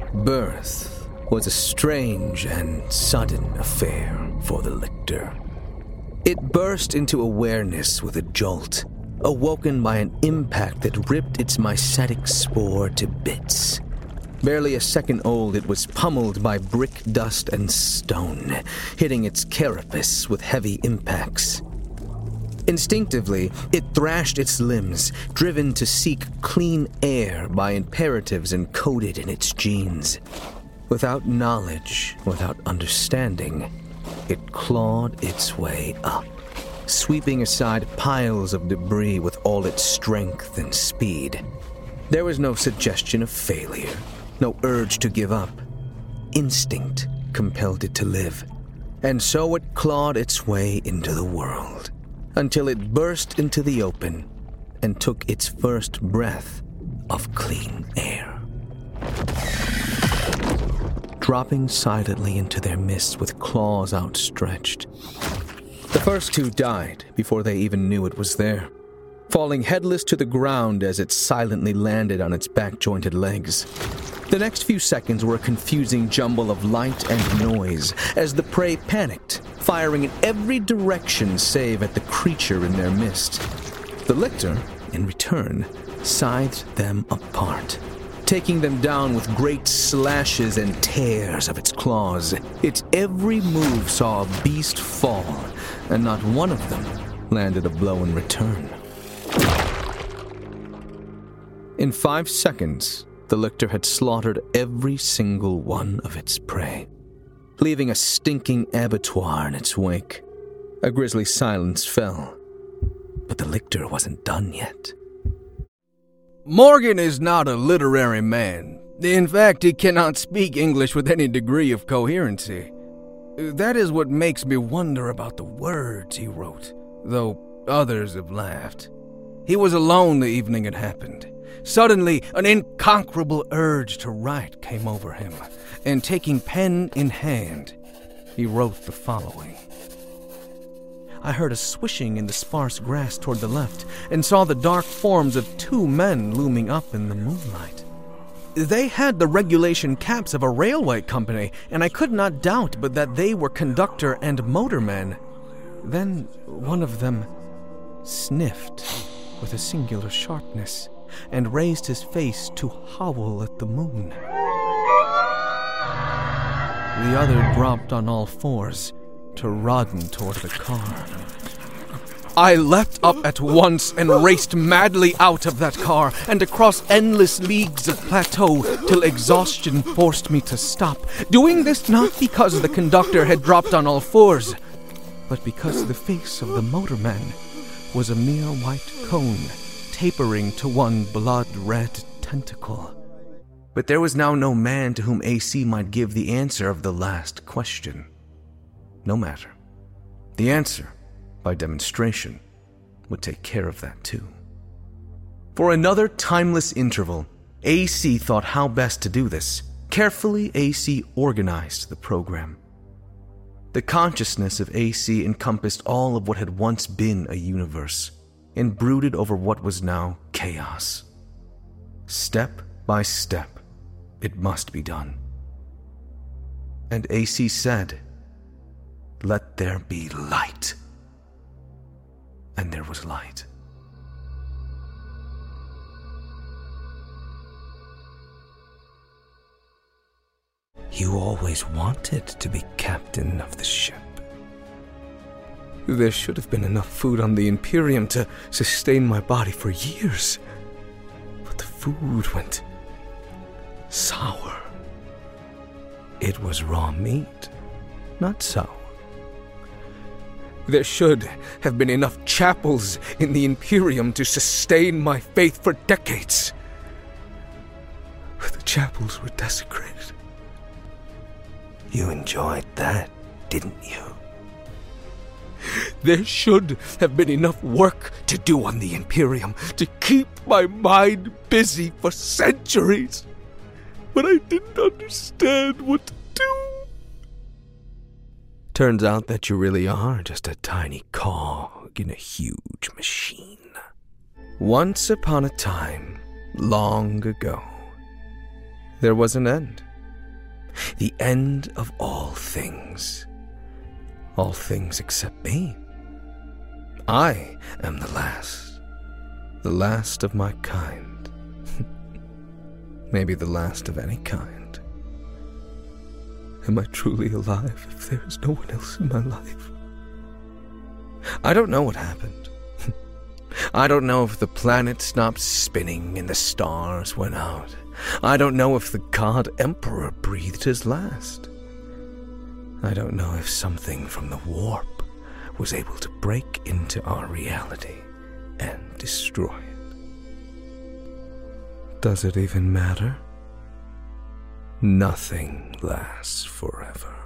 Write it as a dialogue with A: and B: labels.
A: Birth was a strange and sudden affair for the lictor. It burst into awareness with a jolt, awoken by an impact that ripped its mycetic spore to bits. Barely a second old, it was pummeled by brick, dust, and stone, hitting its carapace with heavy impacts. Instinctively, it thrashed its limbs, driven to seek clean air by imperatives encoded in its genes. Without knowledge, without understanding, it clawed its way up, sweeping aside piles of debris with all its strength and speed. There was no suggestion of failure, no urge to give up. Instinct compelled it to live, and so it clawed its way into the world, until it burst into the open and took its first breath of clean air. Dropping silently into their midst with claws outstretched. The first two died before they even knew it was there, falling headless to the ground as it silently landed on its back-jointed legs. The next few seconds were a confusing jumble of light and noise as the prey panicked, firing in every direction save at the creature in their midst. The lictor, in return, scythed them apart, taking them down with great slashes and tears of its claws. Its every move saw a beast fall, and not one of them landed a blow in return. In 5 seconds, the lictor had slaughtered every single one of its prey, leaving a stinking abattoir in its wake. A grisly silence fell, but the lictor wasn't done yet.
B: Morgan is not a literary man. In fact, he cannot speak English with any degree of coherency. That is what makes me wonder about the words he wrote, though others have laughed. He was alone the evening it happened. Suddenly, an inconquerable urge to write came over him, and taking pen in hand, he wrote the following. I heard a swishing in the sparse grass toward the left, and saw the dark forms of 2 men looming up in the moonlight. They had the regulation caps of a railway company, and I could not doubt but that they were conductor and motormen. Then one of them sniffed with a singular sharpness, and raised his face to howl at the moon. The other dropped on all fours to run toward the car. I leapt up at once and raced madly out of that car and across endless leagues of plateau till exhaustion forced me to stop, doing this not because the conductor had dropped on all fours, but because the face of the motorman was a mere white cone, tapering to one blood-red tentacle. But there was now no man to whom AC might give the answer of the last question. No matter. The answer, by demonstration, would take care of that too. For another timeless interval, AC thought how best to do this. Carefully, AC organized the program. The consciousness of AC encompassed all of what had once been a universe, and brooded over what was now chaos. Step by step, it must be done. And AC said, "Let there be light." And there was light. You always wanted to be captain of the ship. There should have been enough food on the Imperium to sustain my body for years. But the food went sour. It was raw meat, not sour. There should have been enough chapels in the Imperium to sustain my faith for decades. But the chapels were desecrated. You enjoyed that, didn't you? There should have been enough work to do on the Imperium to keep my mind busy for centuries. But I didn't understand what to do. Turns out that you really are just a tiny cog in a huge machine. Once upon a time, long ago, there was an end
A: The end of all things. All things except me. I am the last of my kind. Maybe the last of any kind. Am I truly alive if there is no one else in my life? I don't know what happened. I don't know if the planet stopped spinning and the stars went out. I don't know if the God Emperor breathed his last. I don't know if something from the warp was able to break into our reality and destroy it. Does it even matter? Nothing lasts forever.